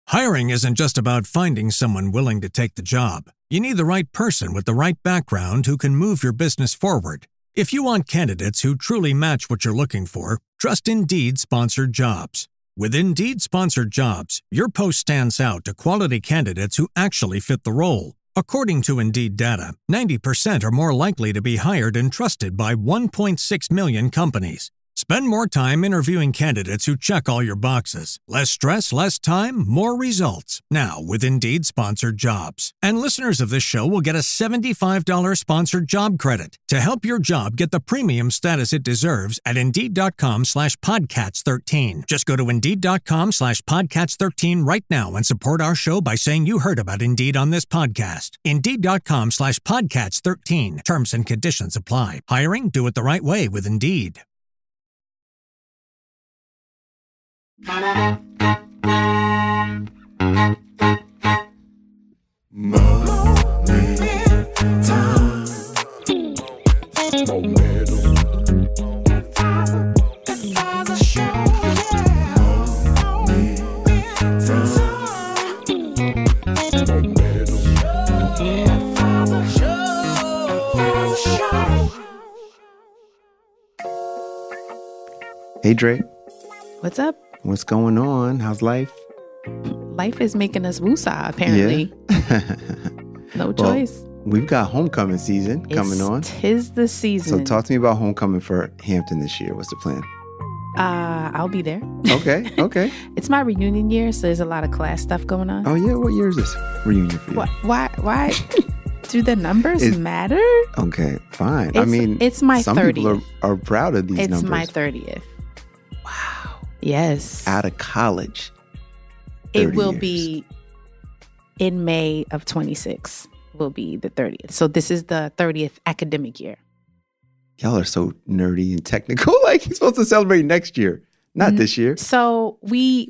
Hiring isn't just about finding someone willing to take the job. You need the right person with the right background who can move your business forward. If you want candidates who truly match what you're looking for, trust Indeed-sponsored jobs. With Indeed-sponsored jobs, your post stands out to quality candidates who actually fit the role. According to Indeed data, 90% are more likely to be hired and trusted by 1.6 million companies. Spend more time interviewing candidates who check all your boxes. Less stress, less time, more results. Now, with Indeed-sponsored jobs. And listeners of this show will get a $75 sponsored job credit to help your job get the premium status it deserves at Indeed.com/Podcats13. Just go to Indeed.com/Podcats13 right now and support our show by saying you heard about Indeed on this podcast. Indeed.com/Podcats13. Terms and conditions apply. Hiring? Do it the right way with Indeed. Hey, Dre. What's up? What's going on? How's life? Life is making us woosah, apparently. Yeah. No choice. We've got homecoming season coming on. 'Tis the season. So talk to me about homecoming for Hampton this year. What's the plan? I'll be there. Okay, okay. It's my reunion year, so there's a lot of class stuff going on. Oh, yeah? What year is this reunion for you? Why do the numbers matter? Okay, fine. It's my 30th. Some people are proud of these numbers. It's my 30th. Wow. Yes. Out of college. It will years. be in May of 26 will be the 30th. So this is the 30th academic year. Y'all are so nerdy and technical. Like, you're supposed to celebrate next year, not this year. So we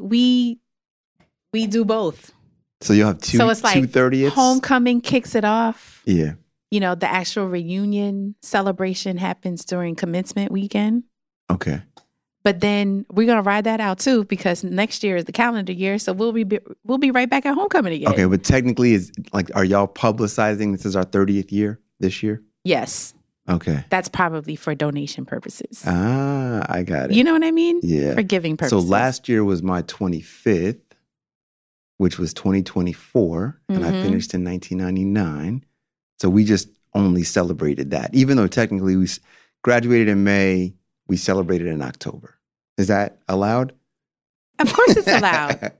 do both. So you'll have two 30ths? Homecoming kicks it off. Yeah. You know, the actual reunion celebration happens during commencement weekend. Okay. But then we're gonna ride that out too, because next year is the calendar year, so we'll be right back at homecoming again. Okay, but technically, are y'all publicizing this is our 30th year this year? Yes. Okay. That's probably for donation purposes. Ah, I got it. You know what I mean? Yeah. For giving purposes. So last year was my 25th, which was 2024, and I finished in 1999. So we just only celebrated that, even though technically we graduated in May. We celebrated in October. Is that allowed? Of course it's allowed.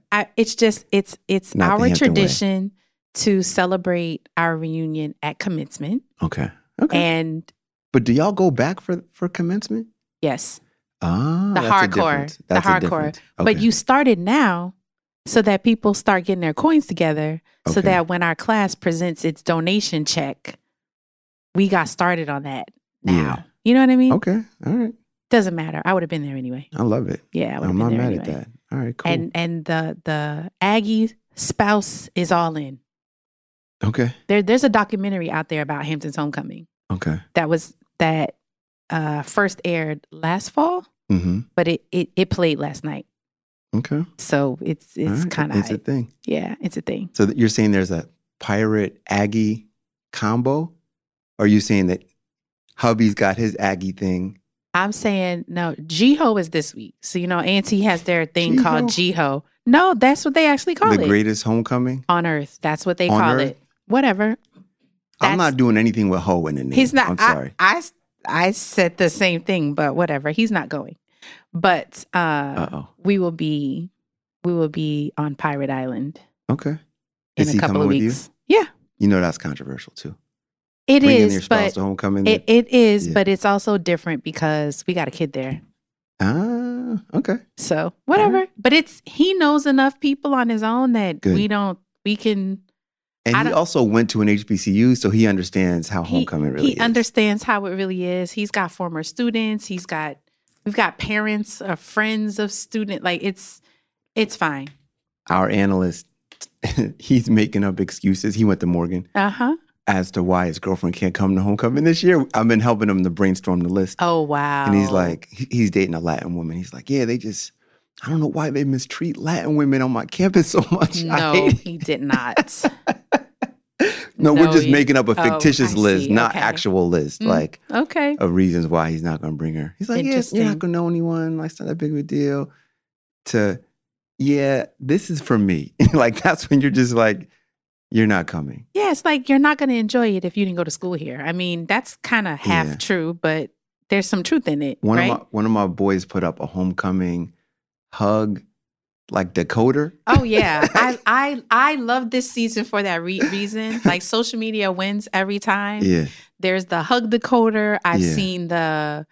It's Not our tradition to celebrate our reunion at commencement. Okay. But do y'all go back for commencement? Yes. Ah, the hardcore. Okay. But you started now so that people start getting their coins together so that when our class presents its donation check, we got started on that now. Yeah. You know what I mean? Okay. All right. Doesn't matter. I would have been there anyway. I love it. Yeah, I would have I'm been not there mad anyway. at that. All right, cool. And the Aggie spouse is all in. Okay. There's a documentary out there about Hampton's homecoming. Okay. That first aired last fall, but it played last night. Okay. So it's right. kind of it's a thing. Yeah, it's a thing. So you're saying there's a pirate Aggie combo? Or are you saying that hubby's got his Aggie thing? I'm saying, no, G-Ho is this week. So, you know, A&T has their thing called G-Ho. No, that's what they actually call it. The greatest homecoming? On Earth. That's what they call it. Whatever. I'm not doing anything with ho in the name. He's not. I'm sorry. I said the same thing, but whatever. He's not going. But we will be on Pirate Island. Okay. In a couple of weeks. Yeah. You know that's controversial too. It Bringing is, your spouse but to homecoming. It is, but it's also different because we got a kid there. Ah, okay. So whatever. Right. But he knows enough people on his own that we can. And he also went to an HBCU, so he understands how homecoming really is. He understands how it really is. He's got former students. We've got parents or friends of student. Like it's fine. Our analyst, he's making up excuses. He went to Morgan. As to why his girlfriend can't come to homecoming this year. I've been helping him to brainstorm the list. Oh, wow. And he's like, he's dating a Latin woman. He's like, yeah, I don't know why they mistreat Latin women on my campus so much. No, he did not. No, we're just making up a fictitious list, not actual list, okay, of reasons why he's not going to bring her. He's like, yeah, you're not going to know anyone. Like, it's not that big of a deal. Yeah, this is for me. Like, that's when you're just like, you're not coming. Yeah, it's like you're not going to enjoy it if you didn't go to school here. I mean, that's kind of half true, but there's some truth in it. One of my boys put up a homecoming hug, like decoder. Oh yeah, I love this season for that reason. Like, social media wins every time. Yeah, there's the hug decoder. I've seen the,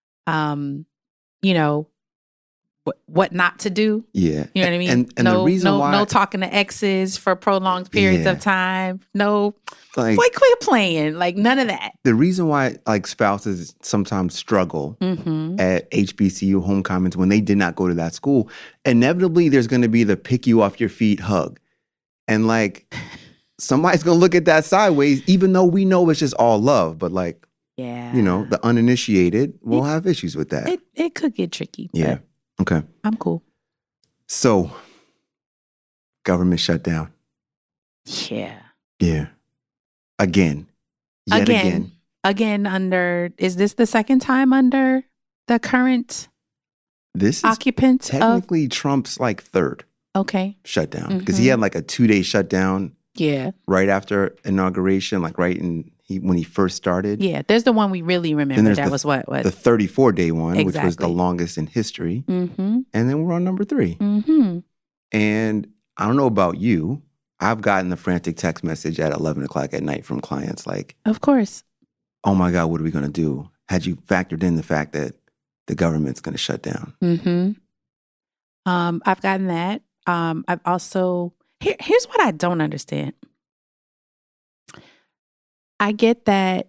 what not to do. Yeah, you know what I mean. And the reason why no talking to exes for prolonged periods of time. No, like quit playing. Like, none of that. The reason why like spouses sometimes struggle at HBCU homecomings when they did not go to that school, inevitably there's going to be the pick you off your feet hug, and like somebody's going to look at that sideways, even though we know it's just all love. But like, the uninitiated will have issues with that. It could get tricky. Yeah. Okay. I'm cool. So, government shutdown. Yeah. Yeah. Again. Yet again. Again under, is this the second time under the current occupant? Technically Trump's like third shutdown. Because he had like a 2-day shutdown. Yeah. Right after inauguration, like when he first started. Yeah, there's the one we really remember. That was what? The 34-day one, which was the longest in history. Mm-hmm. And then we're on number 3. Mm-hmm. And I don't know about you. I've gotten the frantic text message at 11 o'clock at night from clients like, of course. Oh my God, what are we going to do? Had you factored in the fact that the government's going to shut down? Mm-hmm. I've gotten that. I've also, here's what I don't understand. I get that,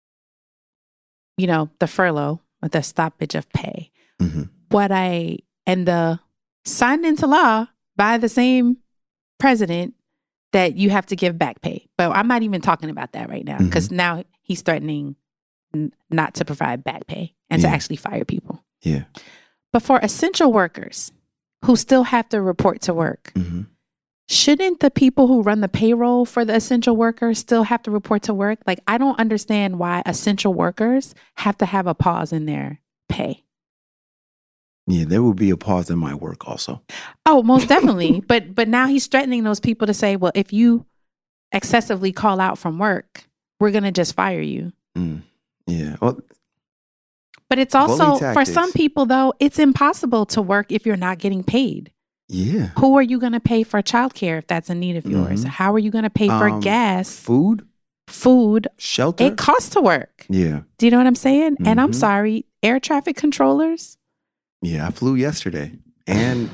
the furlough, or the stoppage of pay. Mm-hmm. And the signed into law by the same president that you have to give back pay. But I'm not even talking about that right now, because now he's threatening not to provide back pay and to actually fire people. Yeah. But for essential workers who still have to report to work, shouldn't the people who run the payroll for the essential workers still have to report to work? Like, I don't understand why essential workers have to have a pause in their pay. Yeah, there will be a pause in my work also. Oh, most definitely. But now he's threatening those people to say, well, if you excessively call out from work, we're going to just fire you. Yeah. Well, but it's also, for some people, though, it's impossible to work if you're not getting paid. Yeah. Who are you going to pay for childcare if that's a need of yours? How are you going to pay for gas? Food, shelter. It costs to work. Yeah. Do you know what I'm saying? And I'm sorry, air traffic controllers. Yeah, I flew yesterday, and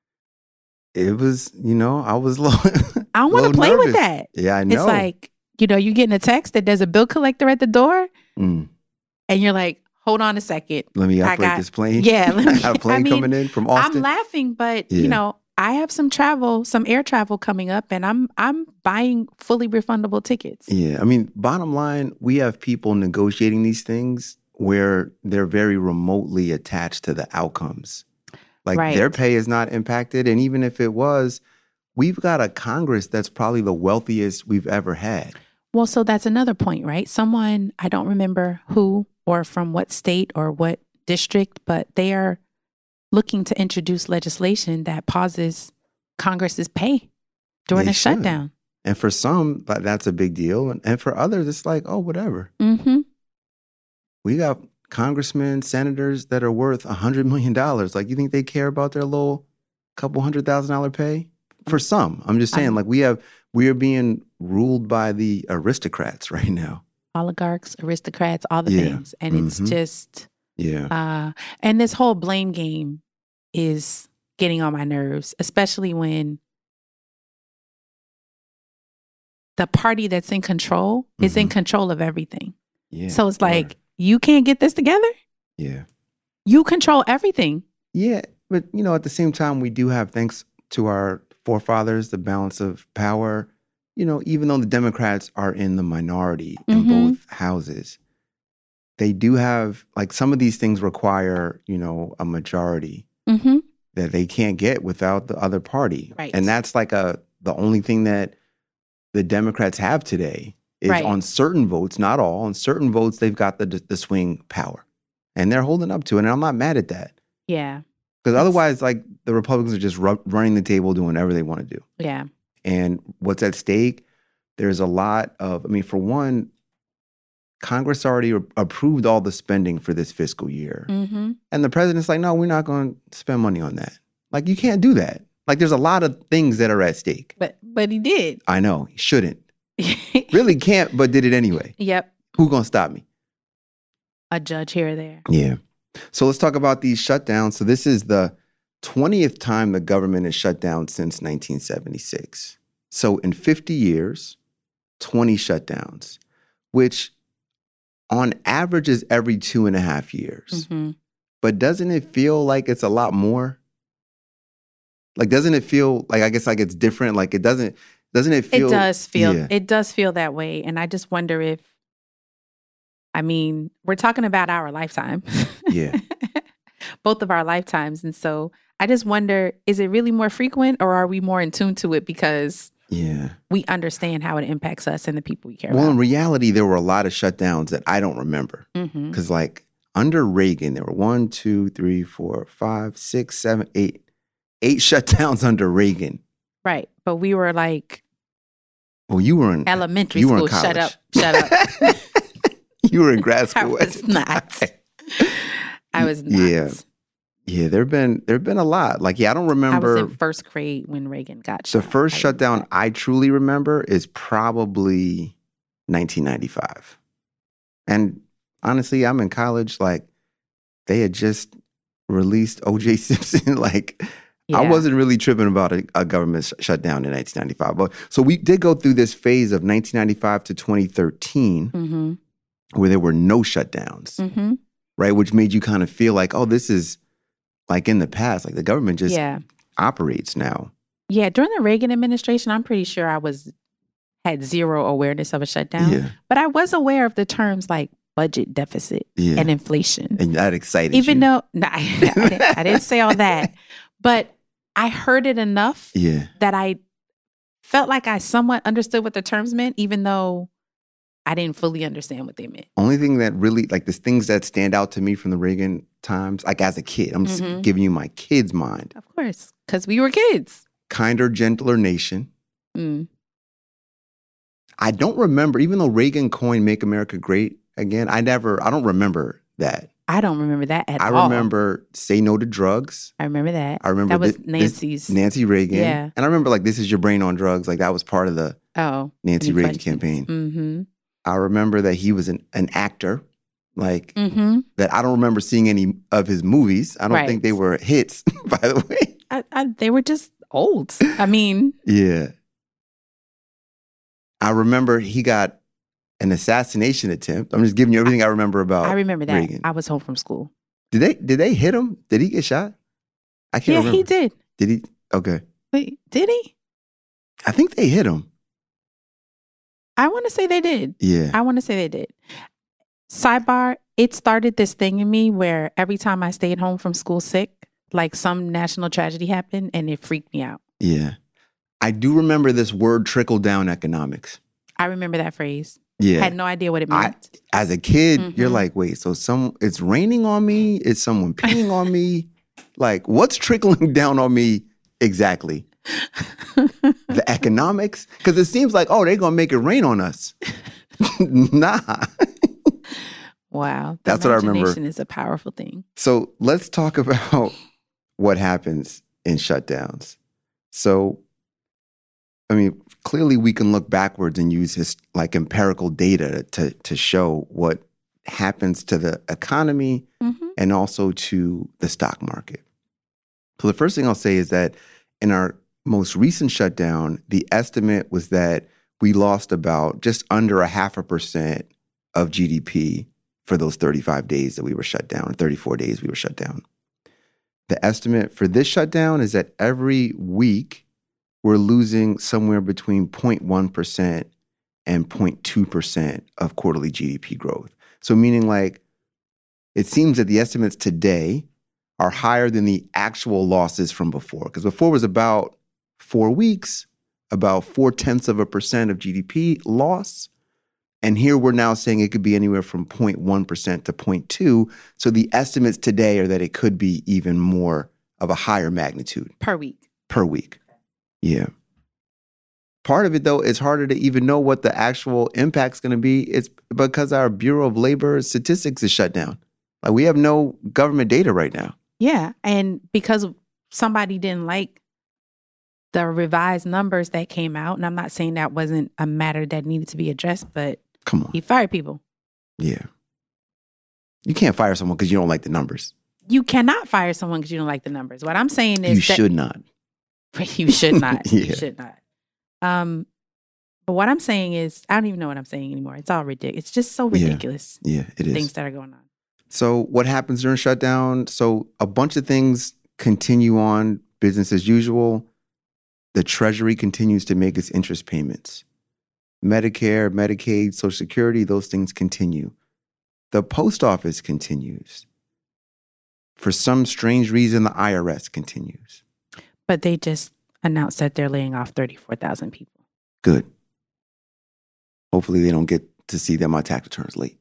it was, I was low. I don't want to play with that. Yeah, I know. It's like, you're getting a text that there's a bill collector at the door, and you're like, hold on a second. Let me operate this plane. Yeah. I got a plane coming in from Austin. I'm laughing, but I have some air travel coming up, and I'm buying fully refundable tickets. Yeah. I mean, bottom line, we have people negotiating these things where they're very remotely attached to the outcomes. Like their pay is not impacted. And even if it was, we've got a Congress that's probably the wealthiest we've ever had. Well, so that's another point, right? Someone, I don't remember who or from what state or what district, but they are looking to introduce legislation that pauses Congress's pay during a shutdown. And for some, that's a big deal. And for others, it's like, oh, whatever. Mm-hmm. We got congressmen, senators that are worth $100 million. Like, you think they care about their little couple $100,000 pay? For some, I'm just saying, we are being ruled by the aristocrats right now. Oligarchs, aristocrats, all the things. And it's just, and this whole blame game is getting on my nerves, especially when the party that's in control is in control of everything. Yeah. So it's like, you can't get this together? Yeah. You control everything. Yeah. But, at the same time, we do have, thanks to our forefathers, the balance of power. Even though the Democrats are in the minority in both houses, they do have, some of these things require, a majority. that they can't get without the other party. Right. And that's like the only thing that the Democrats have today is on certain votes, not all, on certain votes, they've got the swing power. And they're holding up to it. And I'm not mad at that. Yeah. Because otherwise, like, the Republicans are just running the table, doing whatever they want to do. Yeah. And what's at stake, there's a lot of, I mean, for one, Congress already approved all the spending for this fiscal year. Mm-hmm. And the president's like, no, we're not going to spend money on that. Like, you can't do that. Like, there's a lot of things that are at stake. But he did. I know. He shouldn't. Really can't, but did it anyway. Yep. Who's going to stop me? A judge here or there. Yeah. So let's talk about these shutdowns. So this is the 20th time the government has shut down since 1976. So in 50 years, 20 shutdowns, which on average is every 2.5 years. Mm-hmm. But doesn't it feel like it's a lot more? Like, doesn't it feel like, I guess, like it's different? Like, doesn't it feel? It does feel that way. And I just wonder if, I mean, we're talking about our lifetime. Yeah. Both of our lifetimes. And so I just wonder, is it really more frequent, or are we more in tune to it because we understand how it impacts us and the people we care about? Well, in reality, there were a lot of shutdowns that I don't remember. Because like under Reagan, there were 1, 2, 3, 4, 5, 6, 7, 8 shutdowns under Reagan. Right. But we were like, well, you were in elementary school. Shut up. You were in grad school. I was not. I was not. Yeah, there've been a lot. Like, I don't remember. I was in first grade when Reagan got shot. The first shutdown I truly remember is probably 1995. And honestly, I'm in college. Like, they had just released O.J. Simpson. Like, I wasn't really tripping about a government shutdown in 1995. But so we did go through this phase of 1995 to 2013 where there were no shutdowns, right? Which made you kind of feel like, oh, this is like in the past, like the government just operates now. Yeah, during the Reagan administration, I'm pretty sure I had zero awareness of a shutdown. Yeah. But I was aware of the terms like budget deficit and inflation. And that excited Even you. though, I didn't say all that. But I heard it enough that I felt like I somewhat understood what the terms meant, even though I didn't fully understand what they meant. Only thing that really, like, the things that stand out to me from the Reagan times, like as a kid, I'm just giving you my kid's mind. Of course, because we were kids. Kinder, gentler nation. I don't remember, even though Reagan coined Make America Great Again, I don't remember that. I don't remember that at all. I remember Say No to Drugs. I remember that. I remember that was Nancy Reagan. Yeah. And I remember, like, This Is Your Brain on Drugs. Like, that was part of the Nancy Reagan campaign. Mm-hmm. I remember that he was an actor, like, that I don't remember seeing any of his movies. I don't think they were hits, by the way. They were just old. I mean. Yeah. I remember he got an assassination attempt. I'm just giving you everything I remember about Reagan. I remember that. Reagan. I was home from school. Did they hit him? Did he get shot? I can't remember. Yeah, he did. Did he? Okay. Wait, did he? I think they hit him. I want to say they did. Yeah. I want to say they did. Sidebar, it started this thing in me where every time I stayed home from school sick, like some national tragedy happened and it freaked me out. Yeah. I do remember this word trickle-down economics. I remember that phrase. Yeah. Had no idea what it meant. As a kid, you're like, wait, so it's raining on me? Is someone peeing on me? Like, what's trickling down on me exactly? The economics? Because it seems like, oh, they're going to make it rain on us. Nah. Wow. That's what I remember. Imagination is a powerful thing. So let's talk about what happens in shutdowns. So, I mean, clearly we can look backwards and use empirical data to show what happens to the economy and also to the stock market. So the first thing I'll say is that in our most recent shutdown, the estimate was that we lost about just under 0.5% of GDP for those 35 days that we were shut down, 34 days we were shut down. The estimate for this shutdown is that every week we're losing somewhere between 0.1% and 0.2% of quarterly GDP growth. So meaning, like, it seems that the estimates today are higher than the actual losses from before. Because before was about 4 weeks, about 0.4% of GDP loss. And here we're now saying it could be anywhere from 0.1% to 0.2%. So the estimates today are that it could be even more of a higher magnitude. Per week. Per week. Yeah. Part of it, though, it's harder to even know what the actual impact's going to be. It's because our Bureau of Labor Statistics is shut down. Like, we have no government data right now. Yeah. And because somebody didn't like the revised numbers that came out, and I'm not saying that wasn't a matter that needed to be addressed, but come on, he fired people. Yeah. You can't fire someone because you don't like the numbers. You cannot fire someone because you don't like the numbers. What I'm saying is you should not. You should not. Yeah. You should not. But what I'm saying is, I don't even know what I'm saying anymore. It's all ridiculous. It's just so ridiculous. Yeah, it is. Things that are going on. So what happens during shutdown? So a bunch of things continue on, business as usual. The Treasury continues to make its interest payments. Medicare, Medicaid, Social Security, those things continue. The post office continues. For some strange reason, the IRS continues. But they just announced that they're laying off 34,000 people. Good. Hopefully they don't get to see that my tax returns late.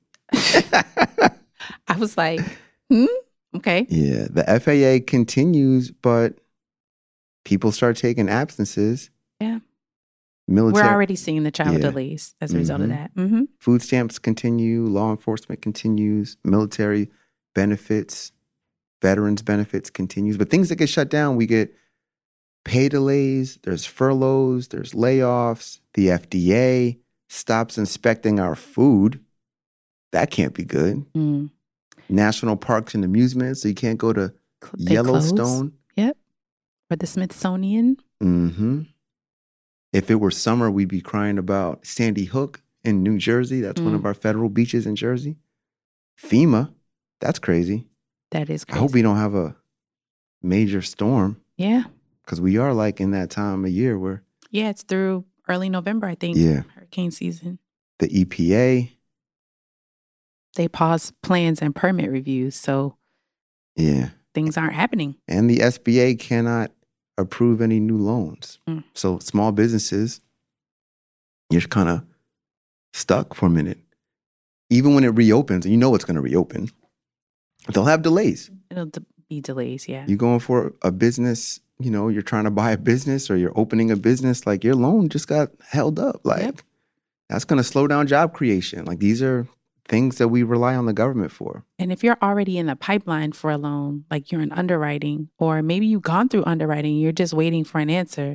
I was like, okay. Yeah, the FAA continues, but people start taking absences. Yeah. Military. We're already seeing the travel delays as a result of that. Mm-hmm. Food stamps continue. Law enforcement continues. Military benefits, veterans benefits continues. But things that get shut down, we get pay delays. There's furloughs. There's layoffs. The FDA stops inspecting our food. That can't be good. Mm. National parks and amusements. So you can't go to Yellowstone. Yep. Or the Smithsonian. Mm-hmm. If it were summer, we'd be crying about Sandy Hook in New Jersey. That's one of our federal beaches in Jersey. FEMA, that's crazy. That is crazy. I hope we don't have a major storm. Yeah. Because we are like in that time of year where... Yeah, it's through early November, I think. Yeah. Hurricane season. The EPA. They pause plans and permit reviews, so... Yeah. Things aren't happening. And the SBA cannot approve any new loans. So small businesses, you're kind of stuck for a minute. Even when it reopens, and you know it's going to reopen, they'll have delays. It'll be delays, yeah. You're going for a business, you know, you're trying to buy a business or you're opening a business, like your loan just got held up. Like that's going to slow down job creation. Like these are things that we rely on the government for. And if you're already in the pipeline for a loan, like you're in underwriting, or maybe you've gone through underwriting, you're just waiting for an answer.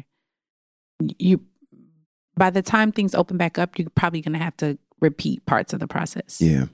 By the time things open back up, you're probably going to have to repeat parts of the process. Yeah.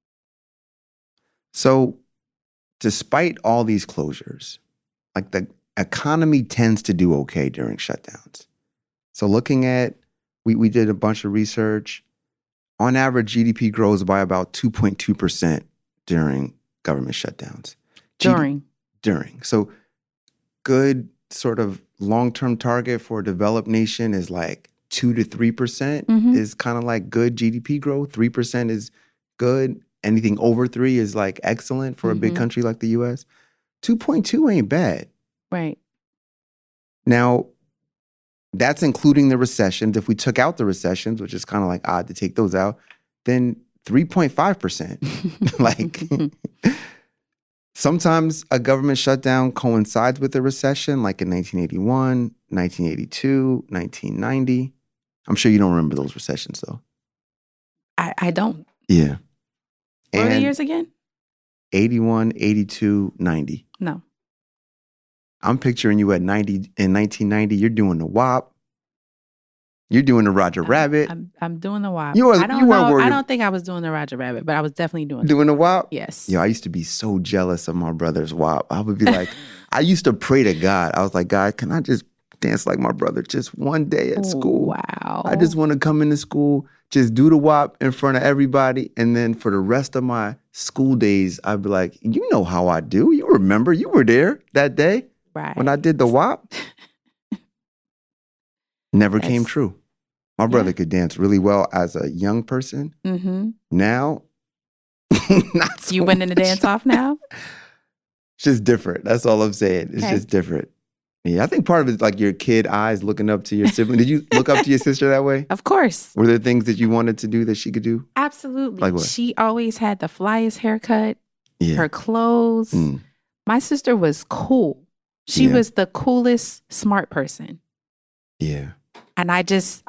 So despite all these closures, like the economy tends to do okay during shutdowns. So looking at, we did a bunch of research. On average, GDP grows by about 2.2% during government shutdowns. During. So good sort of long-term target for a developed nation is like 2 to 3% is kind of like good GDP growth. 3% is good. Anything over 3 is like excellent for a big country like the U.S. 2.2 ain't bad. Right. Now, that's including the recessions. If we took out the recessions, which is kind of like odd to take those out, then 3.5%. Like sometimes a government shutdown coincides with a recession, like in 1981, 1982, 1990. I'm sure you don't remember those recessions, though. I don't. Yeah. What were the years again? 81, 82, 90. No. I'm picturing you at 90 in 1990. You're doing the WAP. You're doing the Roger Rabbit. I'm doing the WAP. I don't think I was doing the Roger Rabbit, but I was definitely doing the WAP. Yes. Yo, I used to be so jealous of my brother's WAP. I would be like, I used to pray to God. I was like, God, can I just dance like my brother just one day at school? Wow. I just want to come into school, just do the WAP in front of everybody, and then for the rest of my school days, I'd be like, you know how I do. You remember, you were there that day. Right. When I did the WAP, never came true. My brother could dance really well as a young person. Mm-hmm. Now, not so you winning the dance off now? just different. That's all I'm saying. It's just different. Yeah, I think part of it is like your kid eyes looking up to your sibling. Did you look up to your sister that way? Of course. Were there things that you wanted to do that she could do? Absolutely. Like what? She always had the flyest haircut, her clothes. My sister was cool. She was the coolest smart person. Yeah. And I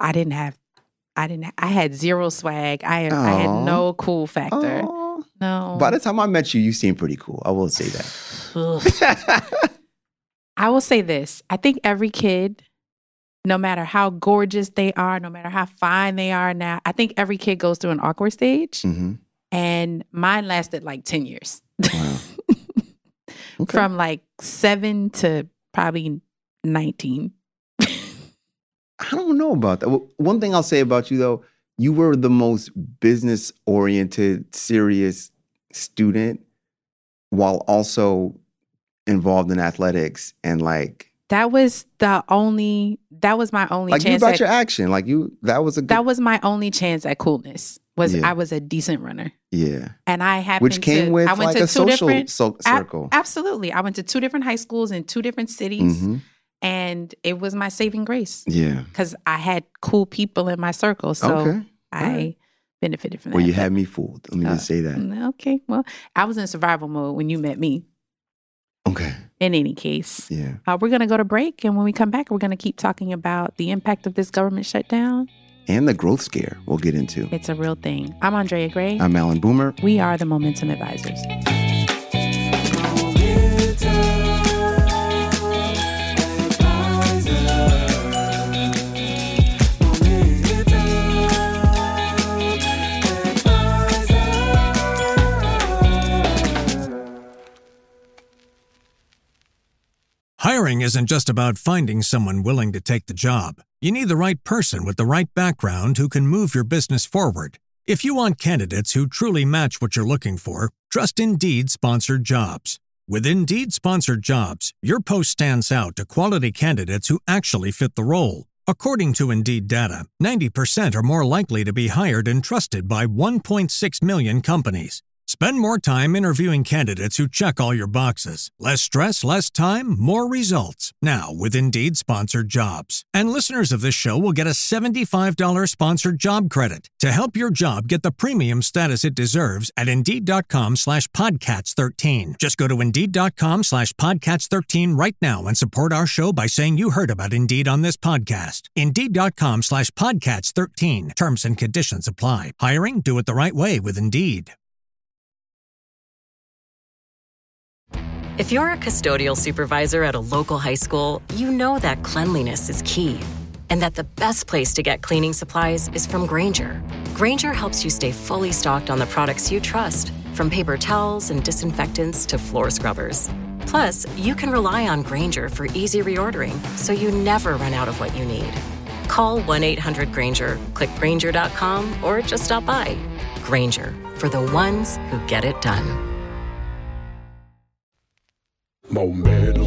had zero swag. I had no cool factor. Aww. No. By the time I met you, you seemed pretty cool. I will say that. I will say this. I think every kid, no matter how gorgeous they are, no matter how fine they are now, I think every kid goes through an awkward stage. Mm-hmm. And mine lasted like 10 years. Wow. Okay. From like 7 to probably 19. I don't know about that. One thing I'll say about you, though, you were the most business-oriented, serious student while also involved in athletics and like... That was my only like chance. You about your action. Like that was my only chance at coolness. I was a decent runner. Yeah. And I happened Which came with I went like to a social circle. Absolutely. I went to 2 different high schools in 2 different cities. Mm-hmm. And it was my saving grace. Yeah. Because I had cool people in my circle. So I benefited from that. Well, you had me fooled. Let me just say that. Okay. Well, I was in survival mode when you met me. Okay. In any case. Yeah. We're going to go to break. And when we come back, we're going to keep talking about the impact of this government shutdown. And the growth scare we'll get into. It's a real thing. I'm Andrea Gray. I'm Alan Boomer. We are the Momentum Advisors. Hiring isn't just about finding someone willing to take the job. You need the right person with the right background who can move your business forward. If you want candidates who truly match what you're looking for, trust Indeed Sponsored Jobs. With Indeed Sponsored Jobs, your post stands out to quality candidates who actually fit the role. According to Indeed data, 90% are more likely to be hired and trusted by 1.6 million companies. Spend more time interviewing candidates who check all your boxes. Less stress, less time, more results. Now with Indeed Sponsored Jobs. And listeners of this show will get a $75 sponsored job credit to help your job get the premium status it deserves at Indeed.com/Podcats13. Just go to Indeed.com/Podcats13 right now and support our show by saying you heard about Indeed on this podcast. Indeed.com/Podcats13. Terms and conditions apply. Hiring? Do it the right way with Indeed. If you're a custodial supervisor at a local high school, you know that cleanliness is key and that the best place to get cleaning supplies is from Grainger. Grainger helps you stay fully stocked on the products you trust, from paper towels and disinfectants to floor scrubbers. Plus, you can rely on Grainger for easy reordering, so you never run out of what you need. Call 1-800-GRAINGER, click Grainger.com, or just stop by. Grainger, for the ones who get it done. Momentum.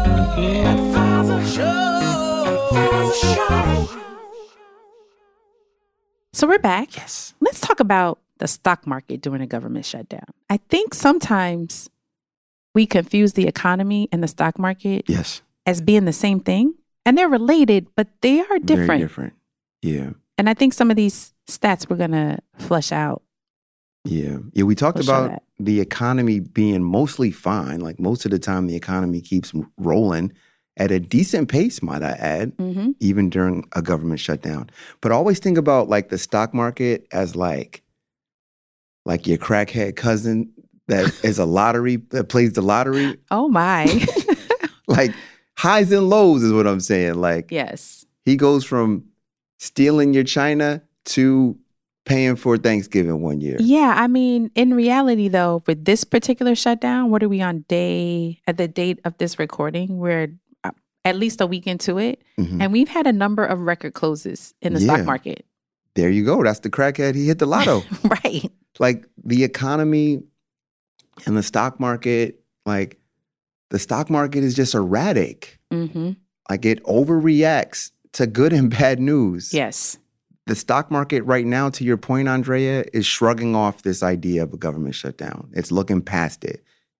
So we're back. Yes. Let's talk about the stock market during a government shutdown. I think sometimes we confuse the economy and the stock market as being the same thing. And they're related, but they are different. Very different. Yeah. And I think some of these stats we're going to flesh out. Yeah. Yeah, we talked about the economy being mostly fine. Like most of the time, the economy keeps rolling at a decent pace, might I add, even during a government shutdown. But I always think about like the stock market as like your crackhead cousin that is a lottery, that plays the lottery. Oh, my. Like highs and lows is what I'm saying. Like, yes, he goes from stealing your china to paying for Thanksgiving one year. Yeah, I mean, in reality, though, for this particular shutdown, what are we on at the date of this recording? We're at least a week into it. Mm-hmm. And we've had a number of record closes in the stock market. There you go. That's the crackhead. He hit the lotto. Right. Like the economy and the stock market, like the stock market is just erratic. Mm-hmm. Like it overreacts to good and bad news. Yes. The stock market right now, to your point, Andrea, is shrugging off this idea of a government shutdown. It's looking past it.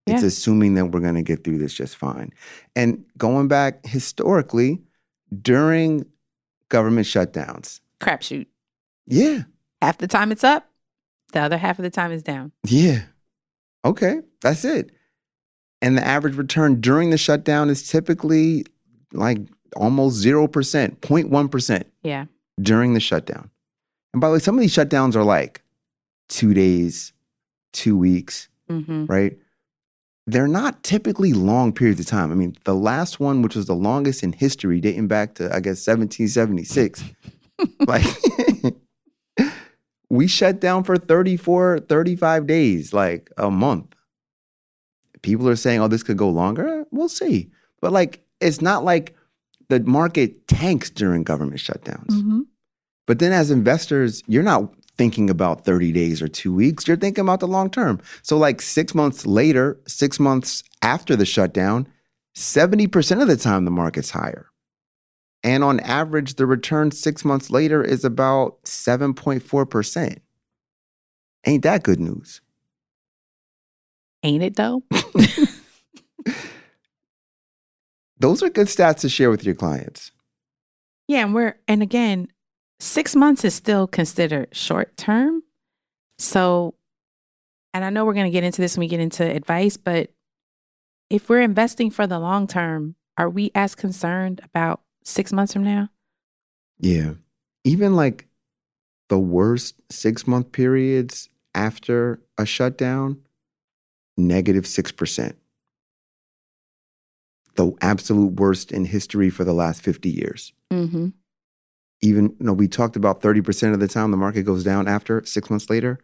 It's assuming that we're going to get through this just fine. And going back historically, during government shutdowns. Crapshoot. Yeah. Half the time it's up, the other half of the time is down. Yeah. Okay, that's it. And the average return during the shutdown is typically like almost 0%, 0.1%. Yeah. During the shutdown. And by the way, some of these shutdowns are like 2 days, 2 weeks, right? They're not typically long periods of time. I mean, the last one, which was the longest in history, dating back to, I guess, 1776, like we shut down for 34, 35 days, like a month. People are saying, oh, this could go longer. We'll see. But like, it's not like the market tanks during government shutdowns. But then as investors, you're not thinking about 30 days or 2 weeks. You're thinking about the long term. So like 6 months later, 6 months after the shutdown, 70% of the time the market's higher. And on average, the return 6 months later is about 7.4%. Ain't that good news? Ain't it though? Those are good stats to share with your clients. Yeah, and again, 6 months is still considered short term. So, and I know we're going to get into this when we get into advice, but if we're investing for the long term, are we as concerned about 6 months from now? Yeah. Even like the worst 6 month periods after a shutdown, -6%. The absolute worst in history for the last 50 years. Even, we talked about 30% of the time the market goes down after 6 months later.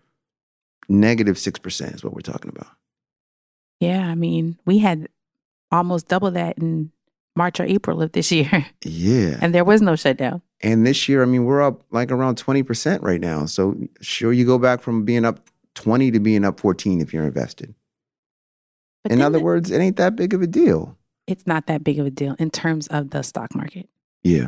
-6% is what we're talking about. Yeah, I mean, we had almost double that in March or April of this year. Yeah. And there was no shutdown. And this year, I mean, we're up like around 20% right now. So sure, you go back from being up 20 to being up 14 if you're invested. But in other words, it ain't that big of a deal. It's not that big of a deal in terms of the stock market. Yeah.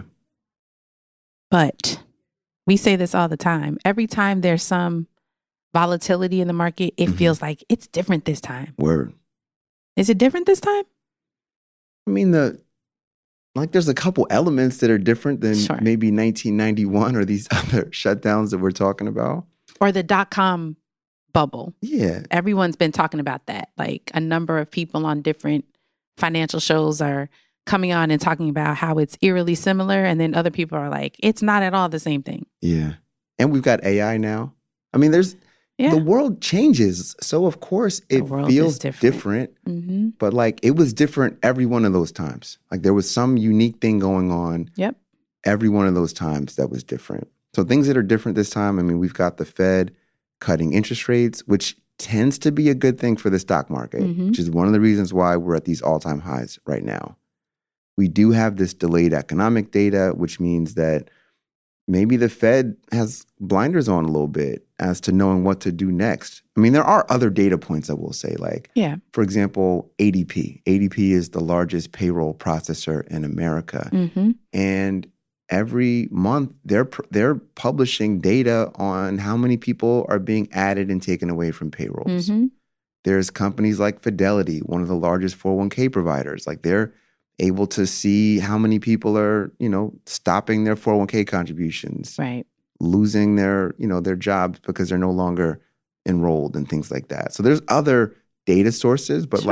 But we say this all the time. Every time there's some volatility in the market, it feels like it's different this time. Word. Is it different this time? I mean, there's a couple elements that are different than maybe 1991 or these other shutdowns that we're talking about. Or the .com bubble. Yeah. Everyone's been talking about that. Like a number of people on different financial shows are coming on and talking about how it's eerily similar. And then other people are like, it's not at all the same thing. Yeah. And we've got AI now. I mean, the world changes. So of course it feels different. But like it was different every one of those times. Like there was some unique thing going on. Yep. Every one of those times that was different. So things that are different this time, I mean, we've got the Fed cutting interest rates, which tends to be a good thing for the stock market, which is one of the reasons why we're at these all-time highs right now. We do have this delayed economic data, which means that maybe the Fed has blinders on a little bit as to knowing what to do next. I mean, there are other data points I will say, like, for example, ADP. ADP is the largest payroll processor in America. And every month they're publishing data on how many people are being added and taken away from payrolls. There's companies like Fidelity, one of the largest 401k providers. Like they're able to see how many people are, stopping their 401k contributions, losing their jobs because they're no longer enrolled and things like that. So there's other data sources, but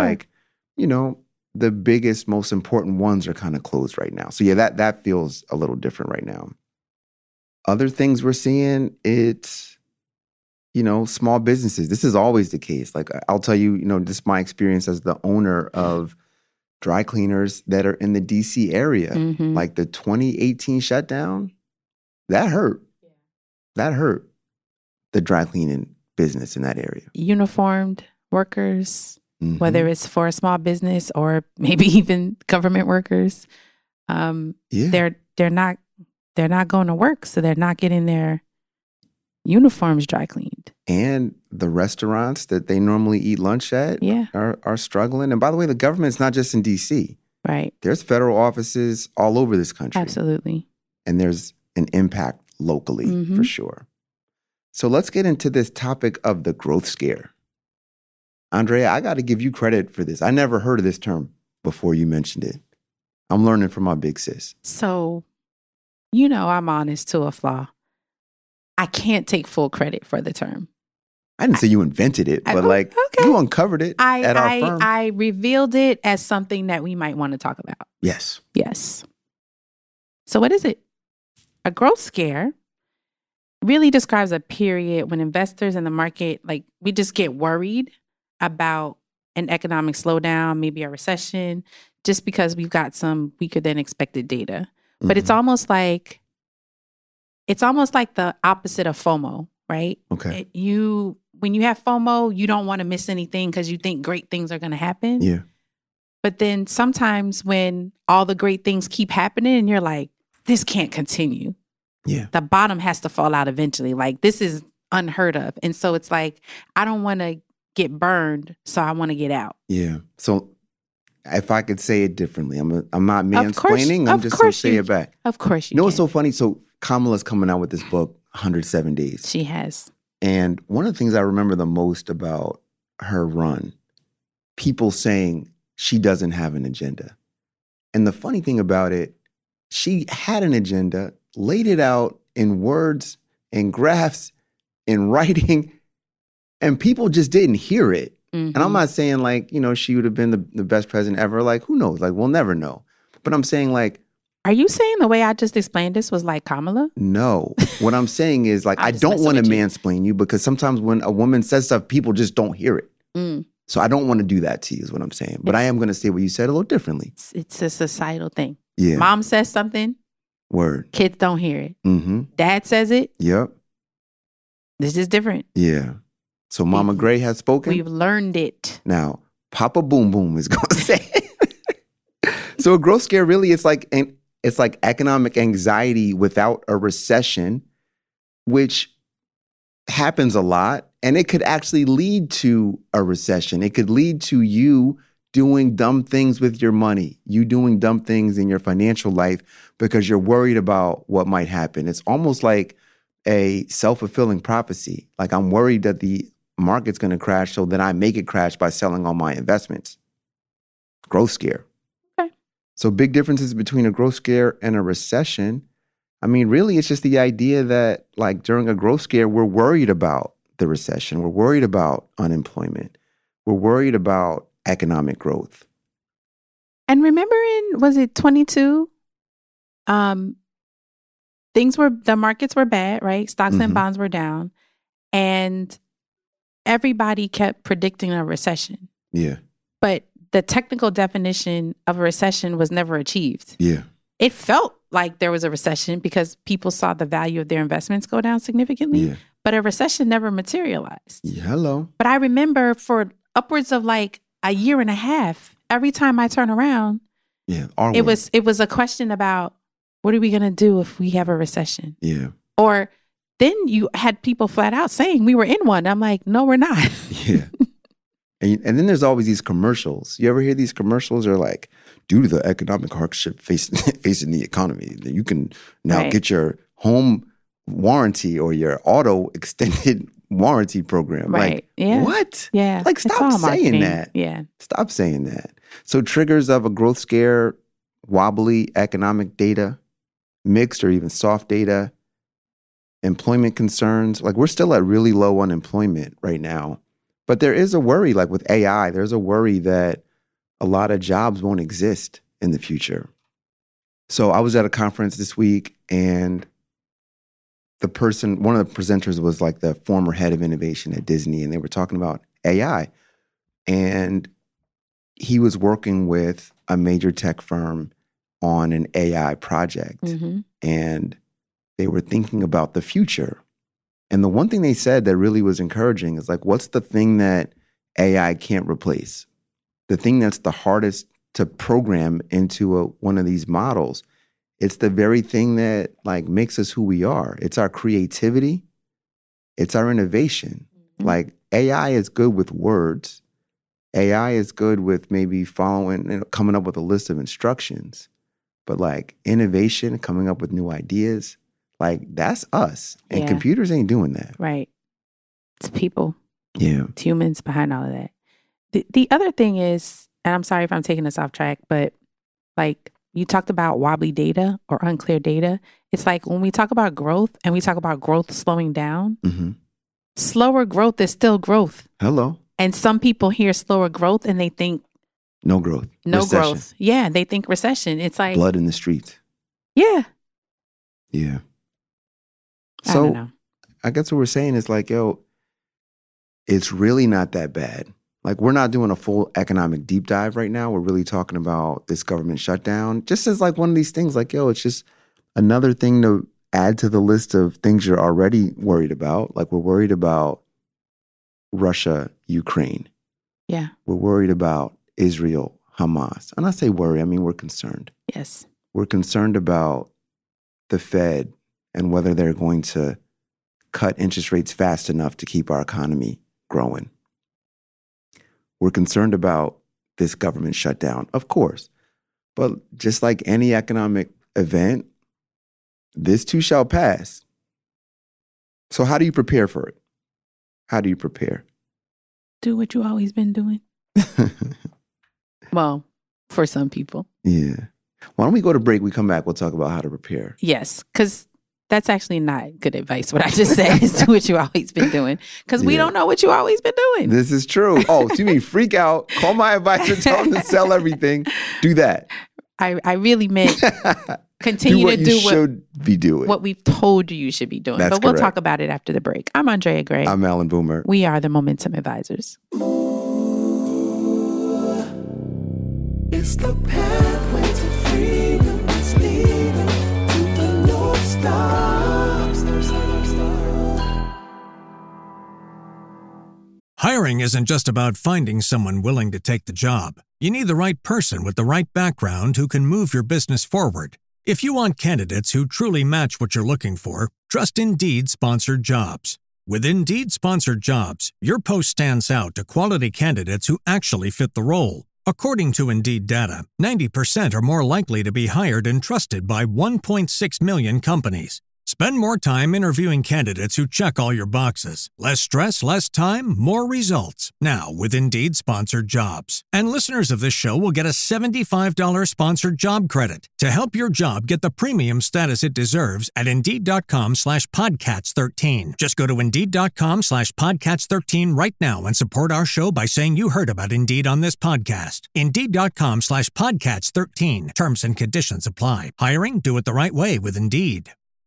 the biggest, most important ones are kind of closed right now. So yeah, that feels a little different right now. Other things we're seeing, it's, small businesses. This is always the case. Like I'll tell you, this is my experience as the owner of dry cleaners that are in the DC area. Like the 2018 shutdown, that hurt. That hurt the dry cleaning business in that area. Uniformed workers, whether it's for a small business or maybe even government workers, they're not going to work, so they're not getting their uniforms dry cleaned. And the restaurants that they normally eat lunch at are struggling. And by the way, the government's not just in DC. Right. There's federal offices all over this country. Absolutely. And there's an impact locally for sure. So let's get into this topic of the growth scare. Andrea, I got to give you credit for this. I never heard of this term before you mentioned it. I'm learning from my big sis. So, you know, I'm honest to a flaw. I can't take full credit for the term. I didn't say you invented it, but you uncovered it at our firm. I revealed it as something that we might want to talk about. Yes. Yes. So what is it? A growth scare really describes a period when investors in the market, we just get worried about an economic slowdown, maybe a recession, just because we've got some weaker than expected data. Mm-hmm. But it's almost like the opposite of FOMO, right? Okay. When you have FOMO, you don't want to miss anything because you think great things are going to happen. Yeah. But then sometimes when all the great things keep happening and you're like, this can't continue. Yeah. The bottom has to fall out eventually. This is unheard of. And so it's like, I don't want to get burned, so I want to get out. Yeah. So if I could say it differently, I'm not mansplaining. I'm just going to say it back. Of course you know what's so funny? So Kamala's coming out with this book, 107 Days. She has. And one of the things I remember the most about her run, people saying she doesn't have an agenda. And the funny thing about it, she had an agenda, laid it out in words, in graphs, in writing, and people just didn't hear it. Mm-hmm. And I'm not saying she would have been the best president ever. Who knows? We'll never know. But I'm saying are you saying the way I just explained this was like Kamala? No. What I'm saying is I don't want to mansplain you because sometimes when a woman says stuff, people just don't hear it. Mm. So I don't want to do that to you is what I'm saying. But I am going to say what you said a little differently. It's a societal thing. Yeah. Mom says something. Word. Kids don't hear it. Mm-hmm. Dad says it. Yep. This is different. Yeah. So Mama Gray has spoken. We've learned it. Now, Papa Boom Boom is going to say it. So a growth scare really it's like economic anxiety without a recession, which happens a lot. And it could actually lead to a recession. It could lead to you doing dumb things with your money, you doing dumb things in your financial life because you're worried about what might happen. It's almost like a self-fulfilling prophecy. I'm worried that the market's going to crash, so then I make it crash by selling all my investments. Growth scare. Okay. So big differences between a growth scare and a recession. I mean, really, it's just the idea that during a growth scare, we're worried about the recession. We're worried about unemployment. We're worried about economic growth. And remember was it 22? The markets were bad, right? Stocks and bonds were down. And everybody kept predicting a recession. Yeah. But the technical definition of a recession was never achieved. Yeah. It felt like there was a recession because people saw the value of their investments go down significantly. Yeah. But a recession never materialized. Yeah, hello. But I remember for upwards of a year and a half, every time I turn around, it was a question about what are we going to do if we have a recession? Yeah. Or then you had people flat out saying we were in one. I'm like, no, we're not. Yeah. And then there's always these commercials. You ever hear these commercials? They're due to the economic hardship facing the economy, you can now get your home warranty or your auto extended warranty program. Right. Yeah. What? Yeah. Stop saying that. Yeah. Stop saying that. So triggers of a growth scare, wobbly economic data, mixed or even soft data, employment concerns. We're still at really low unemployment right now. But there is a worry, with AI, there's a worry that a lot of jobs won't exist in the future. So I was at a conference this week and one of the presenters was the former head of innovation at Disney, and they were talking about AI. And he was working with a major tech firm on an AI project. Mm-hmm. And they were thinking about the future. And the one thing they said that really was encouraging is what's the thing that AI can't replace? The thing that's the hardest to program into one of these models. It's the very thing that makes us who we are. It's our creativity. It's our innovation. Mm-hmm. AI is good with words. AI is good with maybe following, coming up with a list of instructions. But innovation, coming up with new ideas, that's us. And computers ain't doing that. Right. It's people. Yeah. It's humans behind all of that. The other thing is, and I'm sorry if I'm taking us off track, but like you talked about wobbly data or unclear data. It's like when we talk about growth and we talk about growth slowing down, slower growth is still growth. Hello. And some people hear slower growth and they think no growth. No recession. growth. Yeah, they think recession. It's like blood in the streets. Yeah. Yeah. I don't know. I guess what we're saying is like, yo, it's really not that bad. Like, we're not doing a full economic deep dive right now. We're really talking about this government shutdown just as like one of these things like, yo, it's just another thing to add to the list of things you're already worried about. Like, we're worried about Russia, Ukraine. Yeah. We're worried about Israel, Hamas. And I say worry, I mean, we're concerned. Yes. We're concerned about the Fed and whether they're going to cut interest rates fast enough to keep our economy growing. We're concerned about this government shutdown, of course. But just like any economic event, this too shall pass. So how do you prepare for it? How do you prepare? Do what you always been doing. Well, for some people. Yeah. Why don't we go to break? We come back. We'll talk about how to prepare. Yes, because that's actually not good advice. What I just said is do what you always been doing. Because we don't know what you always been doing. This is true. Oh, so you mean freak out, call my advisor, tell him to sell everything. Do that. I really meant continue to do what you should be doing. What we've told you should be doing. That's but we'll correct. talk about it after the break. I'm Andrea Gray. I'm Alan Boomer. We are the Momentum Advisors. It's the pathway to freedom that's leading to the North Star. Hiring isn't just about finding someone willing to take the job. You need the right person with the right background who can move your business forward. If you want candidates who truly match what you're looking for, trust Indeed Sponsored Jobs. With Indeed Sponsored Jobs, your post stands out to quality candidates who actually fit the role. According to Indeed data, 90% are more likely to be hired and trusted by 1.6 million companies. Spend more time interviewing candidates who check all your boxes. Less stress, less time, more results. Now with Indeed Sponsored Jobs. And listeners of this show will get a $75 sponsored job credit to help your job get the premium status it deserves at Indeed.com/Podcats13. Just go to Indeed.com/Podcats13 right now and support our show by saying you heard about Indeed on this podcast. Indeed.com/Podcats13. Terms and conditions apply. Hiring? Do it the right way with Indeed.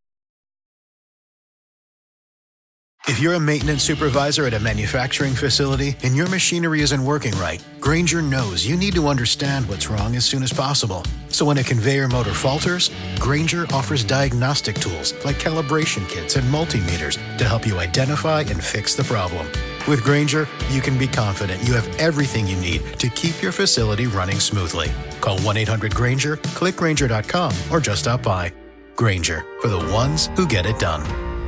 If you're a maintenance supervisor at a manufacturing facility and your machinery isn't working right, Grainger knows you need to understand what's wrong as soon as possible. So when a conveyor motor falters, Grainger offers diagnostic tools like calibration kits and multimeters to help you identify and fix the problem. With Grainger, you can be confident you have everything you need to keep your facility running smoothly. Call 1-800-GRAINGER, click Grainger.com, or just stop by. Grainger, for the ones who get it done.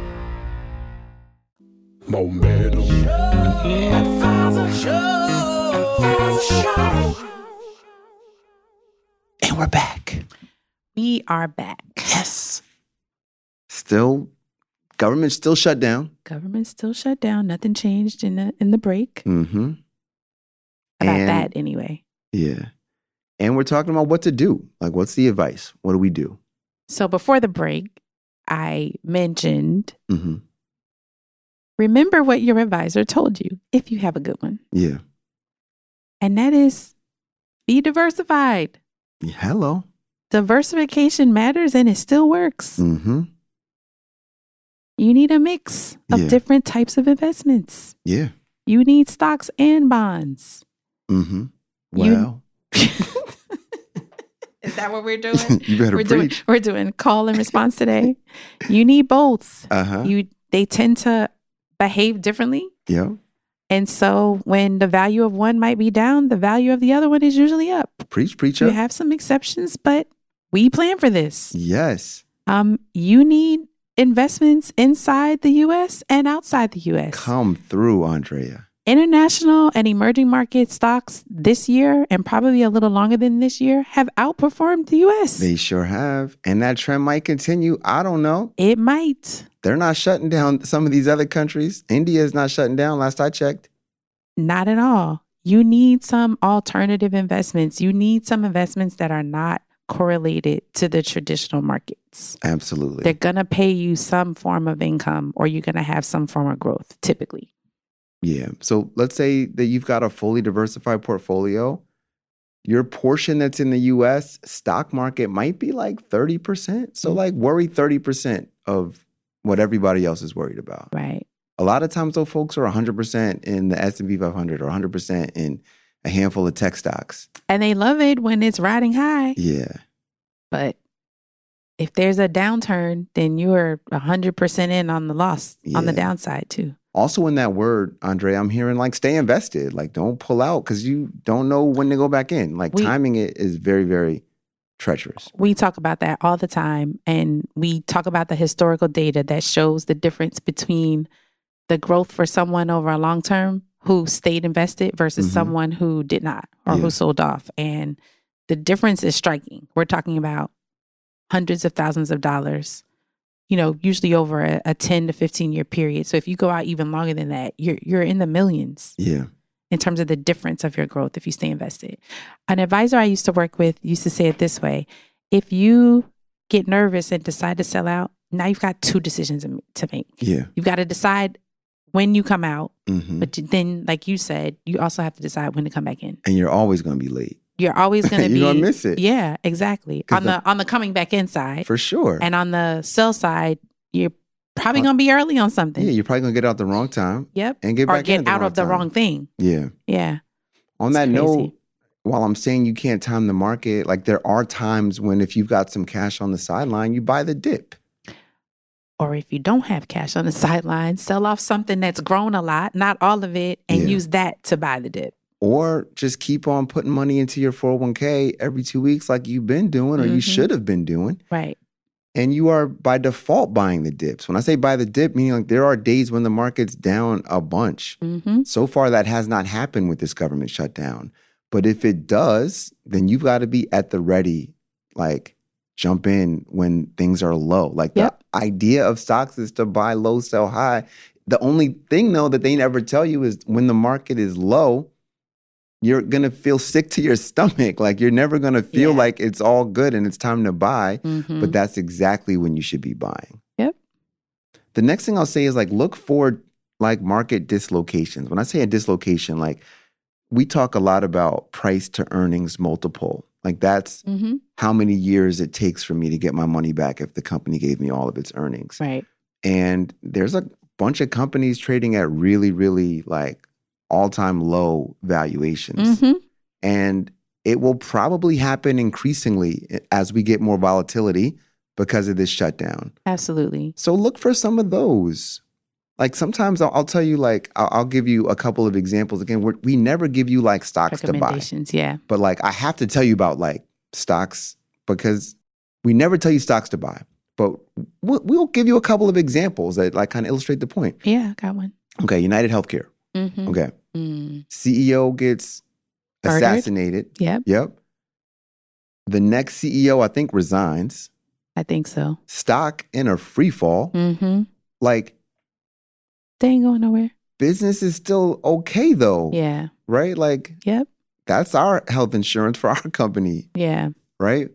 Momentum. And we're back. We are back. Yes. Still, government still shut down. Government still shut down. Nothing changed in the break. Mm-hmm. About that anyway. Yeah. And we're talking about what to do. Like, what's the advice? What do we do? So before the break, I mentioned remember what your advisor told you, if you have a good one. Yeah. And that is be diversified. Hello. Diversification matters and it still works. Mm-hmm. You need a mix of different types of investments. Yeah. You need stocks and bonds. Mm-hmm. Well. Is that what we're doing? You better preach. We're doing call and response today. You need both. They tend to behave differently. Yeah. And so when the value of one might be down, the value of the other one is usually up. Preach, preacher. You have some exceptions, but we plan for this. Yes. You need investments inside the U.S. and outside the U.S. Come through, Andrea. International and emerging market stocks this year, and probably a little longer than this year, have outperformed the U.S. They sure have. And that trend might continue. I don't know. It might. They're not shutting down some of these other countries. India is not shutting down, last I checked. Not at all. you need some alternative investments. You need some investments that are not correlated to the traditional markets. Absolutely. They're going to pay you some form of income, or you're going to have some form of growth, typically. Yeah. So let's say that you've got a fully diversified portfolio. Your portion that's in the US stock market might be like 30%. So like worry 30% of what everybody else is worried about. Right. A lot of times, though, folks are 100% in the S&P 500 or 100% in a handful of tech stocks. And they love it when it's riding high. Yeah. But if there's a downturn, then you're 100% in on the loss, on the downside too. Also in that word, Andre, I'm hearing like stay invested. Like don't pull out because you don't know when to go back in. Like timing it is very, very treacherous. We talk about that all the time. And we talk about the historical data that shows the difference between the growth for someone over a long term who stayed invested versus someone who did not or who sold off. And the difference is striking. We're talking about hundreds of thousands of dollars, you know, usually over a 10 to 15 year period. So if you go out even longer than that, you're in the millions. Yeah. In terms of the difference of your growth if you stay invested. An advisor I used to work with used to say it this way: if you get nervous and decide to sell out, now you've got two decisions to make. Yeah. You've got to decide when you come out, but then, like you said, you also have to decide when to come back in. And you're always going to be late. You're always going to be. You're going to miss it. Yeah, exactly. On the coming back in side. For sure. And on the sell side, you're probably going to be early on something. Yeah, you're probably going to get out the wrong time. Yep. And get back in or get out of the wrong thing. Yeah. Yeah. On that note, while I'm saying you can't time the market, like there are times when if you've got some cash on the sideline, you buy the dip. Or if you don't have cash on the sideline, sell off something that's grown a lot, not all of it, and use that to buy the dip. Or just keep on putting money into your 401k every 2 weeks like you've been doing or you should have been doing. Right. And you are by default buying the dips. When I say buy the dip, meaning like there are days when the market's down a bunch. So far, that has not happened with this government shutdown. But if it does, then you've got to be at the ready, like jump in when things are low. Like the idea of stocks is to buy low, sell high. The only thing, though, that they never tell you is when the market is low, you're going to feel sick to your stomach. Like you're never going to feel like it's all good and it's time to buy. But that's exactly when you should be buying. Yep. The next thing I'll say is like look for like market dislocations. When I say a dislocation, like we talk a lot about price to earnings multiple. Like that's how many years it takes for me to get my money back if the company gave me all of its earnings. Right. And there's a bunch of companies trading at really, really like all-time low valuations. And it will probably happen increasingly as we get more volatility because of this shutdown. Absolutely. So look for some of those. Like sometimes I'll tell you, like, I'll give you a couple of examples. Again, we never give you like stocks to buy. Recommendations, yeah. But like I have to tell you about like stocks because we never tell you stocks to buy. But we'll give you a couple of examples that like kind of illustrate the point. Yeah, I got one. Okay, United Healthcare. Okay. CEO gets assassinated. Yep. The next CEO, I think, resigns. I think so. Stock in a free fall. Like, they ain't going nowhere. Business is still okay, though. Yeah. Right? Like, that's our health insurance for our company. Yeah. Right?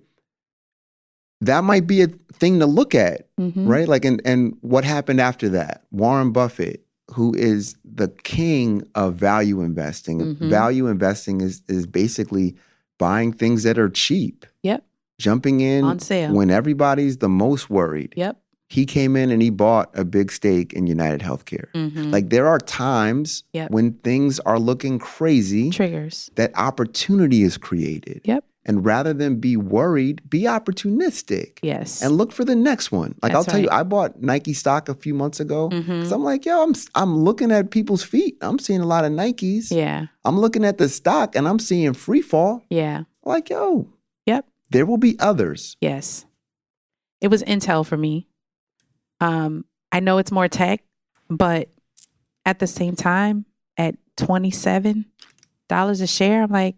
That might be a thing to look at. Right? Like, and what happened after that? Warren Buffett, who is the king of value investing. Value investing is basically buying things that are cheap. Yep. Jumping in on sale when everybody's the most worried. Yep. He came in and he bought a big stake in United Healthcare. Like there are times when things are looking crazy. Triggers. That opportunity is created. Yep. And rather than be worried, be opportunistic. Yes. And look for the next one. Like I'll tell you, I bought Nike stock a few months ago. Because I'm like, yo, I'm looking at people's feet. I'm seeing a lot of Nikes. Yeah. I'm looking at the stock and I'm seeing free fall. Yeah. Like, yo. Yep. There will be others. Yes. It was Intel for me. I know it's more tech, but at the same time, at $27 a share, I'm like,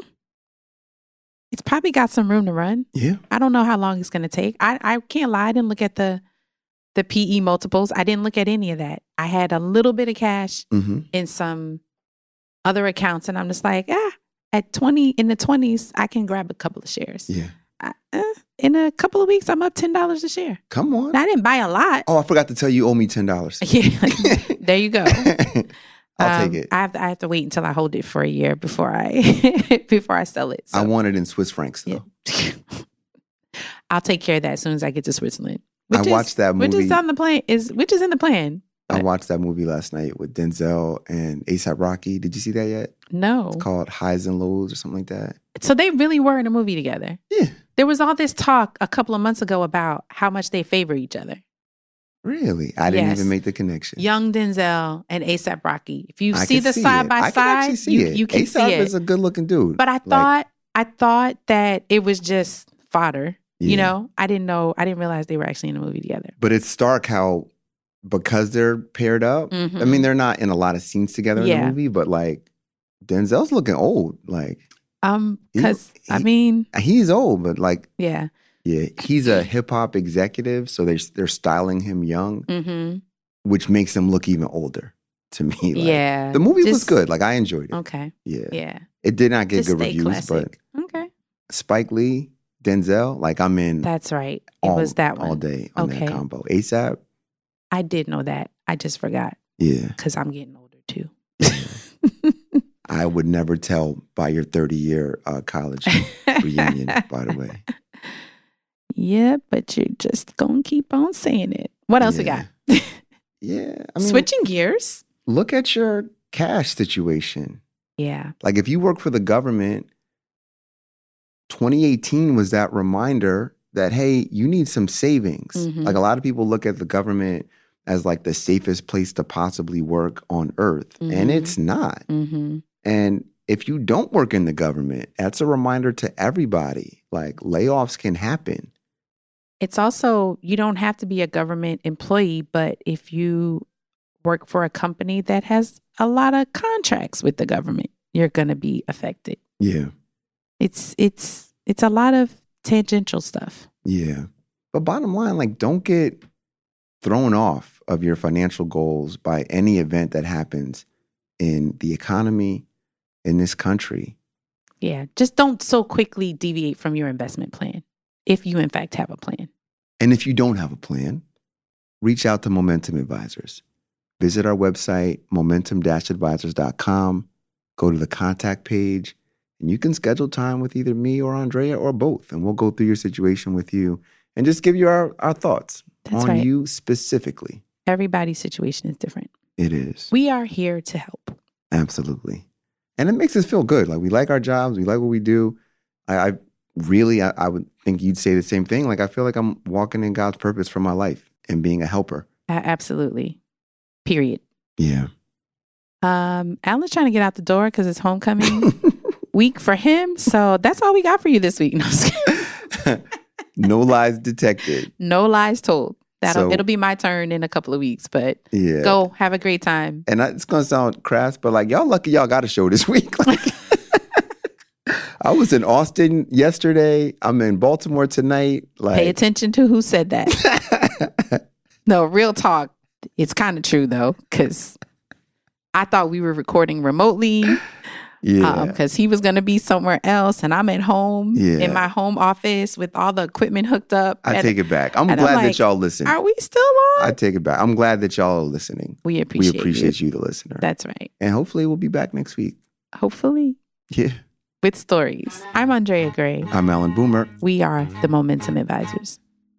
it's probably got some room to run. Yeah. I don't know how long it's going to take. I can't lie. I didn't look at the PE multiples. I didn't look at any of that. I had a little bit of cash in some other accounts, and I'm just like, in the 20s, I can grab a couple of shares. Yeah. In a couple of weeks, I'm up $10 a share. Come on. I didn't buy a lot. Oh, I forgot to tell you owe me $10. Yeah. There you go. I'll take it. I have to wait until I hold it for a year before I sell it. So. I want it in Swiss francs, though. Yeah. I'll take care of that as soon as I get to Switzerland. Watched that movie. Which is in the plan. I watched that movie last night with Denzel and A$AP Rocky. Did you see that yet? No. It's called Highs and Lows or something like that. So they really were in a movie together. Yeah. There was all this talk a couple of months ago about how much they favor each other. Really? I didn't even make the connection. Young Denzel and A$AP Rocky. If you see the side by side, you can see it. A$AP is a good looking dude. But I thought that it was just fodder. Yeah. You know, I didn't realize they were actually in a movie together. But it's stark how, because they're paired up, mm-hmm. I mean, they're not in a lot of scenes together in the movie, but like Denzel's looking old. Like, because he's old, but like, yeah, he's a hip hop executive, so they're styling him young, mm-hmm. which makes him look even older to me. Like, yeah, the movie was good. Like, I enjoyed it. Okay, yeah. It did not get good reviews, classic. But okay, Spike Lee, Denzel, like I'm in. That's right. It was that one all day on that combo. A$AP. I did know that. I just forgot. Yeah, because I'm getting older too. I would never tell by your 30-year college reunion, by the way. Yeah, but you're just going to keep on saying it. What else we got? Yeah. I mean, switching gears. Look at your cash situation. Yeah. Like if you work for the government, 2018 was that reminder that, hey, you need some savings. Mm-hmm. Like a lot of people look at the government as like the safest place to possibly work on earth. Mm-hmm. And it's not. Mm-hmm. And if you don't work in the government, that's a reminder to everybody. Like layoffs can happen. It's also, you don't have to be a government employee, but if you work for a company that has a lot of contracts with the government, you're going to be affected. Yeah. It's a lot of tangential stuff. Yeah. But bottom line, like don't get thrown off of your financial goals by any event that happens in the economy in this country. Yeah. Just don't so quickly deviate from your investment plan if you in fact have a plan. And if you don't have a plan, reach out to Momentum Advisors. Visit our website, momentum-advisors.com. Go to the contact page, and you can schedule time with either me or Andrea or both, and we'll go through your situation with you and just give you our thoughts on you specifically. Everybody's situation is different. It is. We are here to help. Absolutely. And it makes us feel good. Like we like our jobs. We like what we do. I would think you'd say the same thing. Like I feel like I'm walking in God's purpose for my life and being a helper. Absolutely. Period. Yeah. Alan's trying to get out the door because it's homecoming week for him. So that's all we got for you this week. No, no lies detected. No lies told. It'll be my turn in a couple of weeks, but go have a great time. And it's going to sound crass, but like y'all lucky y'all got a show this week. Like, I was in Austin yesterday. I'm in Baltimore tonight. Like, pay attention to who said that. No, real talk. It's kind of true though, because I thought we were recording remotely. Yeah. Because he was going to be somewhere else, and I'm at home in my home office with all the equipment hooked up. I take it back. I'm glad that y'all listen. Are we still on? I take it back. I'm glad that y'all are listening. We appreciate you, the listener. That's right. And hopefully we'll be back next week. Hopefully. Yeah. With stories. I'm Andrea Gray. I'm Alan Boomer. We are the Momentum Advisors.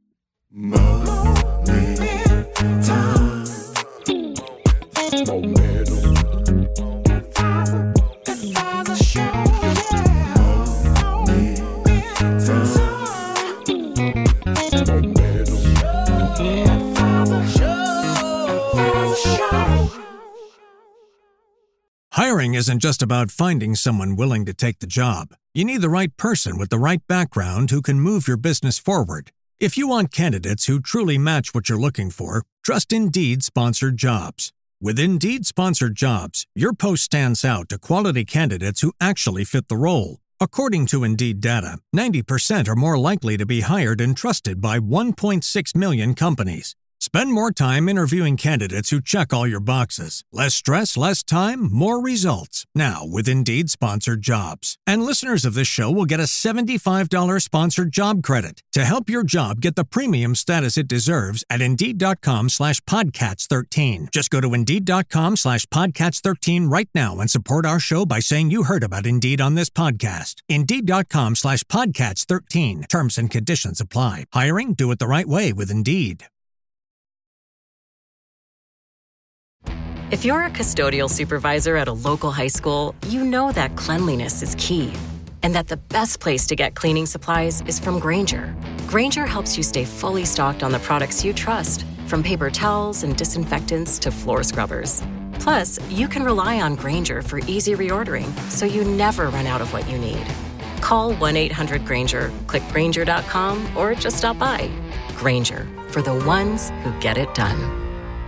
Hiring isn't just about finding someone willing to take the job. You need the right person with the right background who can move your business forward. If you want candidates who truly match what you're looking for, trust Indeed Sponsored Jobs. With Indeed Sponsored Jobs, your post stands out to quality candidates who actually fit the role. According to Indeed data, 90% are more likely to be hired and trusted by 1.6 million companies. Spend more time interviewing candidates who check all your boxes. Less stress, less time, more results. Now, with Indeed Sponsored Jobs. And listeners of this show will get a $75 sponsored job credit to help your job get the premium status it deserves at Indeed.com/Podcats13. Just go to Indeed.com/Podcats13 right now and support our show by saying you heard about Indeed on this podcast. Indeed.com/Podcats13. Terms and conditions apply. Hiring? Do it the right way with Indeed. If you're a custodial supervisor at a local high school, you know that cleanliness is key, and that the best place to get cleaning supplies is from Grainger. Grainger helps you stay fully stocked on the products you trust, from paper towels and disinfectants to floor scrubbers. Plus, you can rely on Grainger for easy reordering, so you never run out of what you need. Call 1-800-GRAINGER, click Grainger.com, or just stop by. Grainger, for the ones who get it done.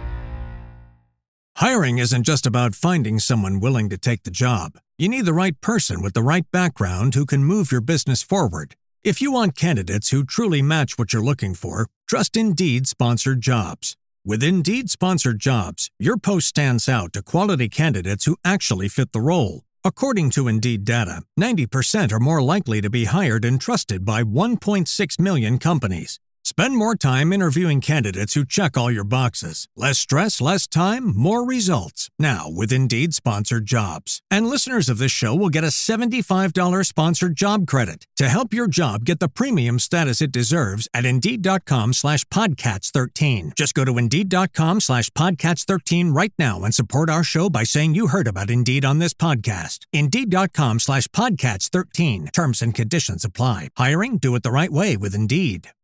Hiring isn't just about finding someone willing to take the job. You need the right person with the right background who can move your business forward. If you want candidates who truly match what you're looking for, trust Indeed Sponsored Jobs. With Indeed Sponsored Jobs, your post stands out to quality candidates who actually fit the role. According to Indeed data, 90% are more likely to be hired and trusted by 1.6 million companies. Spend more time interviewing candidates who check all your boxes. Less stress, less time, more results. Now, with Indeed Sponsored Jobs. And listeners of this show will get a $75 sponsored job credit to help your job get the premium status it deserves at Indeed.com/Podcats13. Just go to Indeed.com/Podcats13 right now and support our show by saying you heard about Indeed on this podcast. Indeed.com/Podcats13. Terms and conditions apply. Hiring? Do it the right way with Indeed.